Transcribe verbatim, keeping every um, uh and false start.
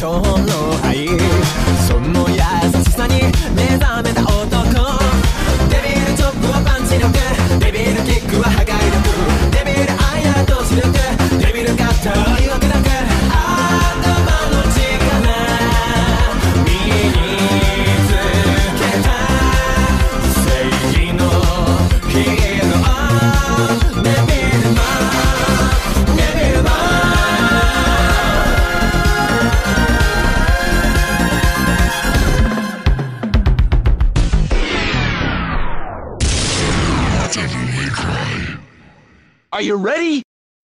の愛、その優しさに目覚めた男。デビルチョップはパンチ力、デビルキックは破壊力、デビルアイは投資力、デビルカッターは威力力、頭の力身につけた正義のヒーロー、デビルマン、デビルマン。Are you ready?